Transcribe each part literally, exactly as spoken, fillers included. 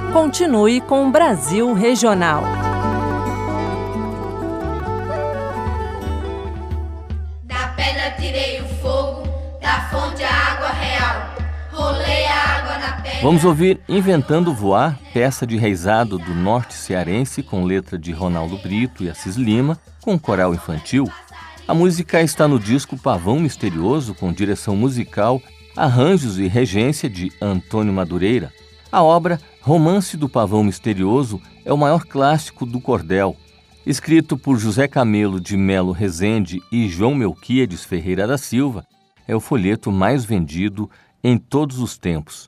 Continue com o Brasil Regional. Da pedra tirei o fogo, da fonte a água real. Rolei a água na pedra. Vamos ouvir Inventando Voar, peça de reizado do norte cearense com letra de Ronaldo Brito e Assis Lima, com coral infantil. A música está no disco Pavão Misterioso, com direção musical, arranjos e regência de Antônio Madureira. A obra Romance do Pavão Misterioso é o maior clássico do cordel. Escrito por José Camelo de Melo Rezende e João Melquíades Ferreira da Silva, é o folheto mais vendido em todos os tempos.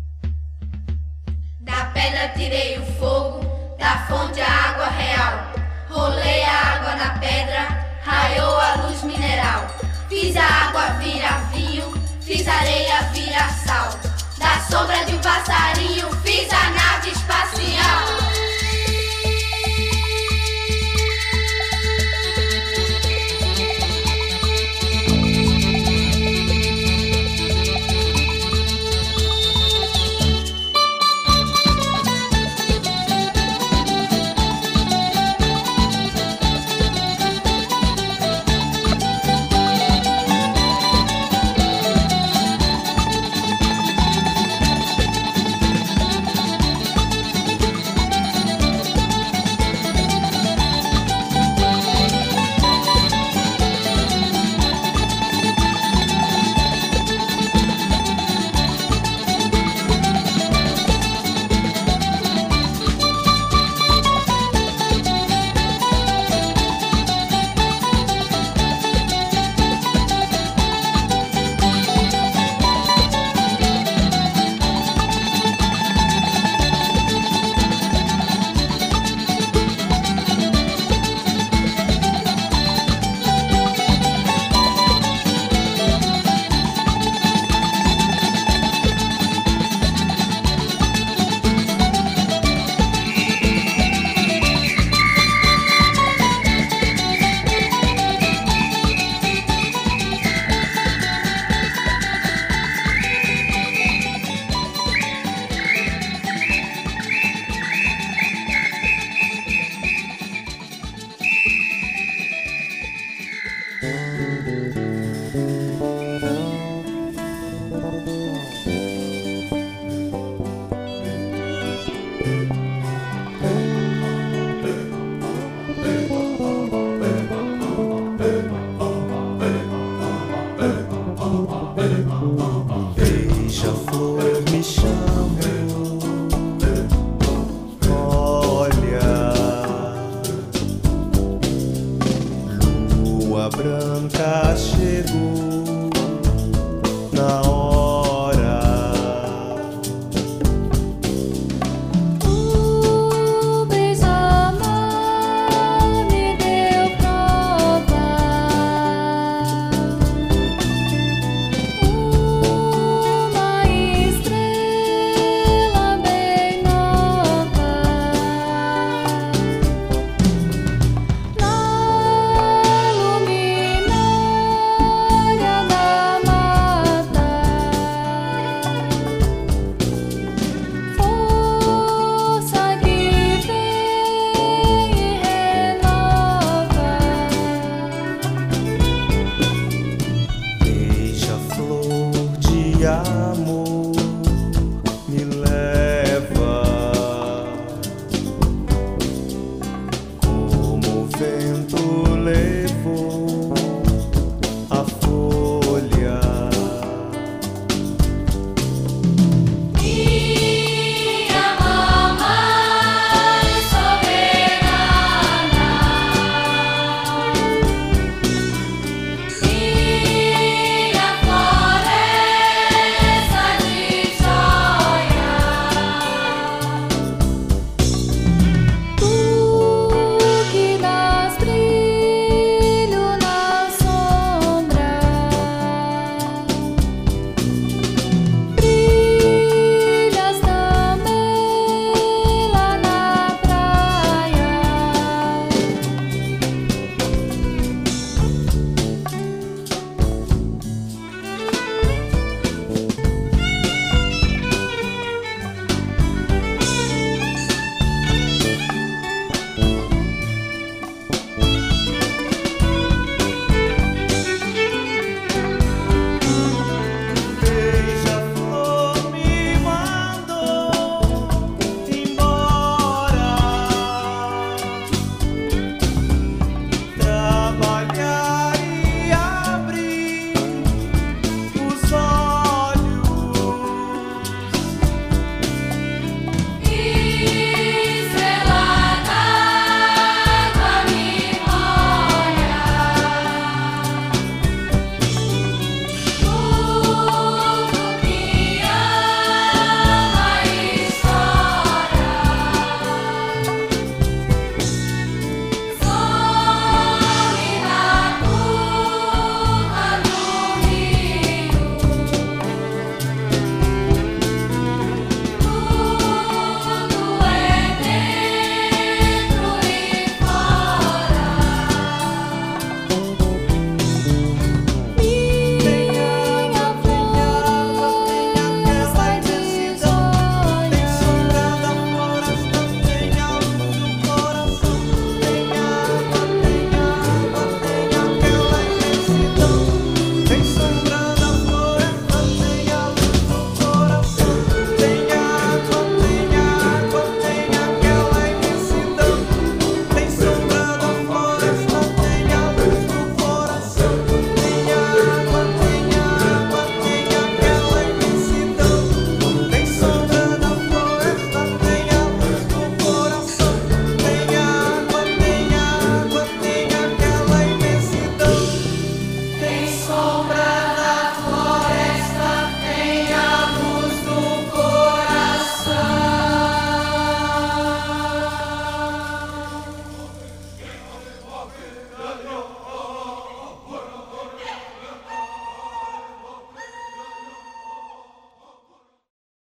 Da pedra tirei o fogo, da fonte a água real. Rolei a água na pedra, raiou a luz mineral. Fiz a água virar vinho, fiz a areia virar sal. Da sombra de um passarinho, fiz a nave espacial. Beija-flor me chama, olha, lua branca chegou na hora. O beija-mar me deu prova. Uma estrela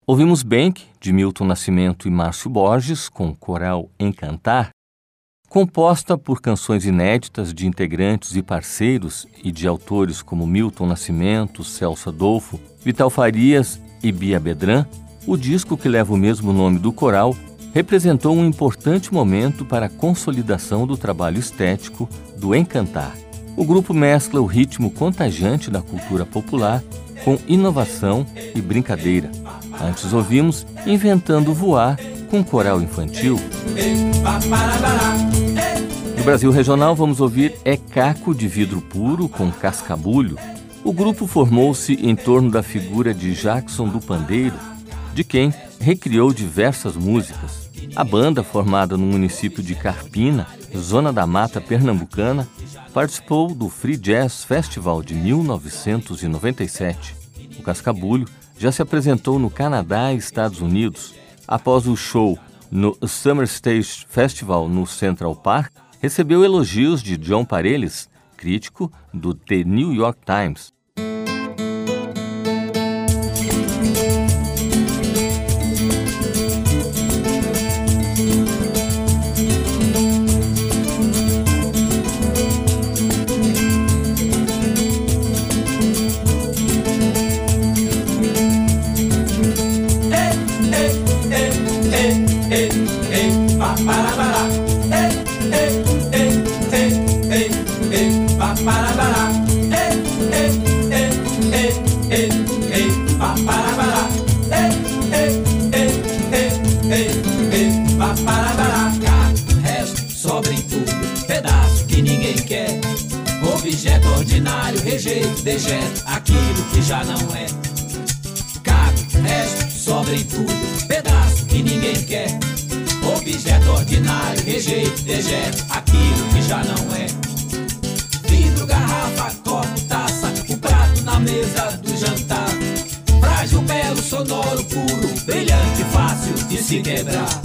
Ouvimos Benck, de Milton Nascimento e Márcio Borges, com o coral Encantar, composta por canções inéditas de integrantes e parceiros e de autores como Milton Nascimento, Celso Adolfo, Vital Farias e Bia Bedran. O disco, que leva o mesmo nome do coral, representou um importante momento para a consolidação do trabalho estético do Encantar. O grupo mescla o ritmo contagiante da cultura popular com inovação e brincadeira. Antes ouvimos Inventando Voar, com coral infantil. No Brasil Regional vamos ouvir É Caco de Vidro Puro, com Cascabulho. O grupo formou-se em torno da figura de Jackson do Pandeiro, de quem recriou diversas músicas. A banda, formada no município de Carpina, zona da Mata Pernambucana, participou do Free Jazz Festival de mil novecentos e noventa e sete. O Cascabulho já se apresentou no Canadá e Estados Unidos. Após o show no Summer Stage Festival no Central Park, recebeu elogios de John Pareles, crítico do The New York Times. Objeto ordinário, rejeito, dejeto, aquilo que já não é. Cago, resto, sobra em tudo, pedaço que ninguém quer. Objeto ordinário, rejeito, dejeto, aquilo que já não é. Vidro, garrafa, copo, taça, o prato na mesa do jantar. Frágil, belo, sonoro, puro, brilhante, fácil de se quebrar.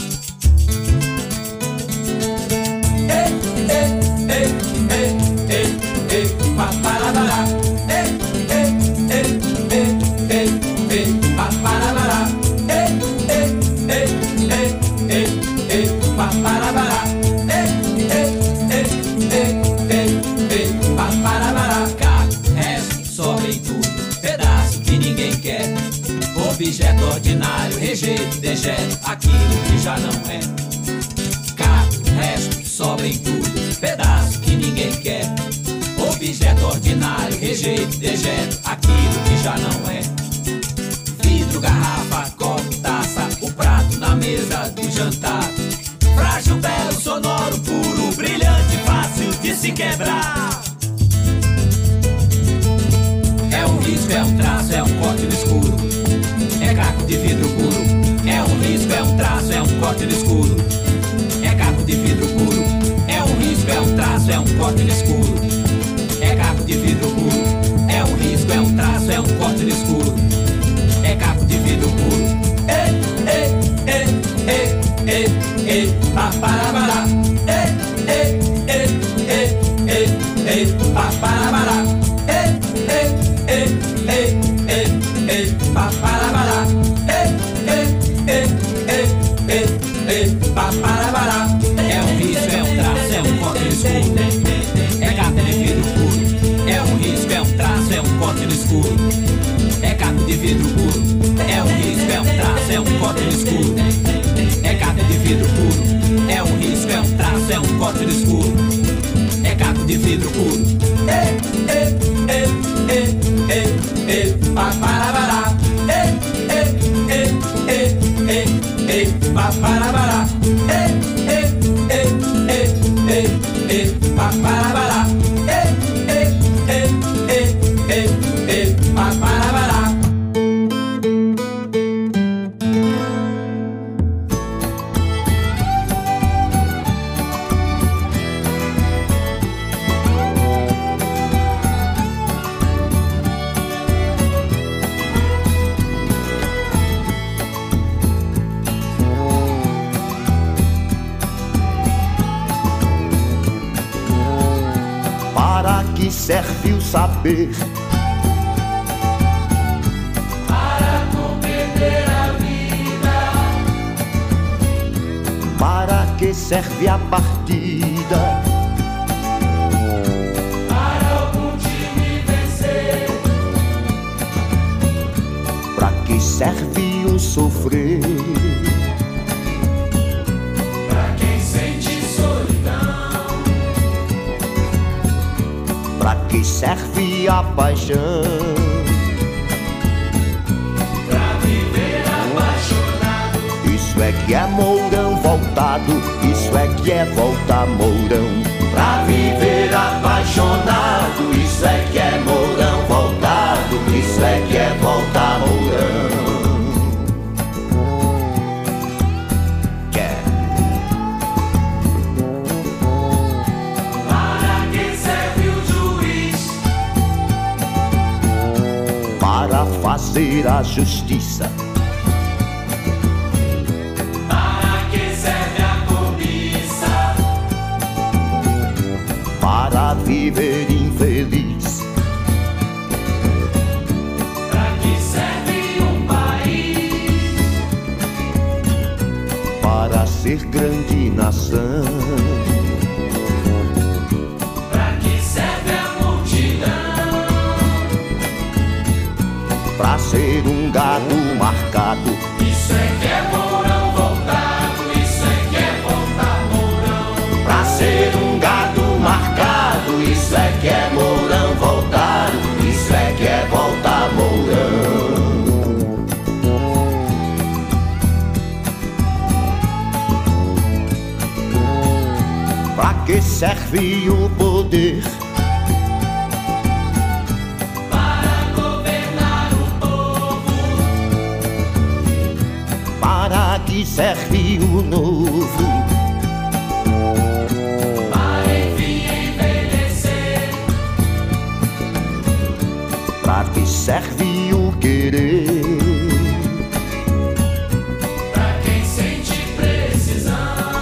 Ei, ei, ei, ei, ei, ei, paparabará. Ei, ei, ei, ei, ei, ei, paparabará. Ei, ei, ei, ei, ei, ei, paparabará. Ei, ei, ei, ei, ei, ei, paparabará. Caco, resto, sobra em tudo, pedaço que ninguém quer. Objeto ordinário, rejeito, dejeto, aquilo que já não é. Caco, resto, sobra em tudo, pedaço que ninguém quer. Objeto ordinário, rejeito, dejeto, aquilo que já não é. Vidro, garrafa, copo, taça, o prato na mesa do jantar. Frágil, belo, sonoro, puro, brilhante, fácil de se quebrar. É um risco, é um traço, é um corte no escuro. É caco de vidro puro. É um risco, é um traço, é um corte no escuro. É caco de vidro puro. É um risco, é um traço, é um corte no escuro. É caco de vidro puro. É um risco, é um traço, é um corte no escuro. É caco de vidro puro. Ei, ei, ei, ei, ei, ei, paparabará. Ei, ei, ei, ei, ei, ei, paparabará. Ei, ei, ei, ei, ei, ei, paparabará. Ei, ei, ei, ei, ei, ei, paparabará. É um risco, é um traço, é um corte no escuro. É caco de vidro puro. É um risco, é um traço, é um corte no escuro. É caco de vidro puro. É um risco, é um traço, é um corte no escuro. É caco de vidro puro. É um risco, é um traço, é um corte no escuro. É caco de vidro puro. Ei, ei, ei, ei, ei, ei, paparabará. Ei, ei, ei, ei, ei, ei, paparabará. Ei, ei, ei, ei, ei, ei, paparabará. Ei, ei, ei, ei, ei, ei, paparabará. Para que serve o saber? Para compreender a vida. que serve a partida? Para algum time vencer. Pra que serve o sofrer? Pra quem sente solidão. Pra que serve a paixão? Pra viver apaixonado. Isso é que é Mourão voltado, isso é que é volta Mourão. Pra viver apaixonado, isso é que é Mourão voltado, isso é que é volta Mourão. Quer. Para que serve o juiz? Para fazer a justiça. Para viver infeliz. Pra que serve um país? Para ser grande nação. Pra que serve a multidão? Pra ser um gado marcado. Isso é que é Mourão voltado, isso é que é voltar Mourão. Pra ser um gado marcado, isso é que é Mourão voltado, isso é que é volta Mourão. Pra que serve o poder? Para governar o povo. Para que serve o novo? Pra que serve o querer? Pra quem sente precisão.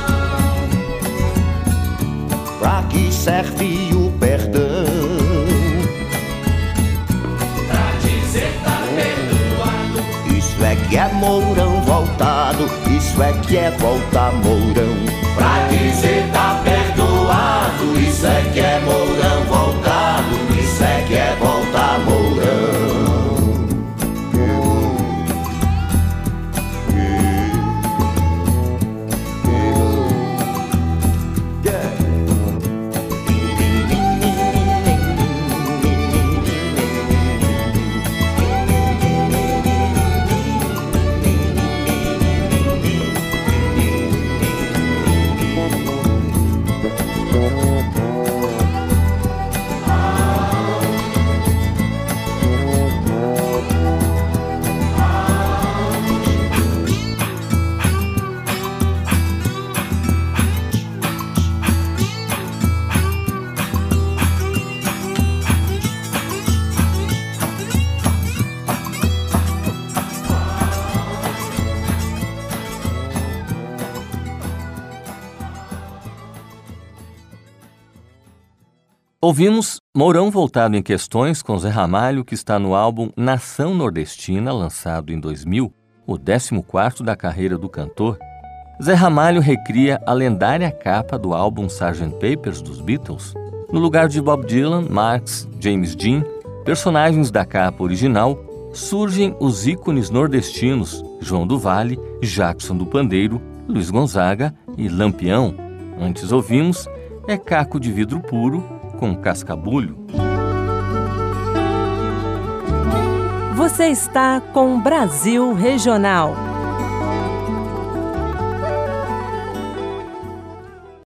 Pra que serve o perdão? Pra dizer tá perdoado. Isso é que é Mourão voltado, isso é que é volta Mourão. Pra dizer tá perdoado, isso é que é Mourão voltado, isso é que é volta Mourão. Ouvimos Mourão voltado em questões com Zé Ramalho, que está no álbum Nação Nordestina, lançado em dois mil, o décimo quarto da carreira do cantor. Zé Ramalho recria a lendária capa do álbum sargento Papers dos Beatles. No lugar de Bob Dylan, Marx, James Dean, personagens da capa original, surgem os ícones nordestinos João do Vale, Jackson do Pandeiro, Luiz Gonzaga e Lampião. Antes ouvimos É Caco de Vidro Puro, com Cascabulho. Você está com Brasil Regional.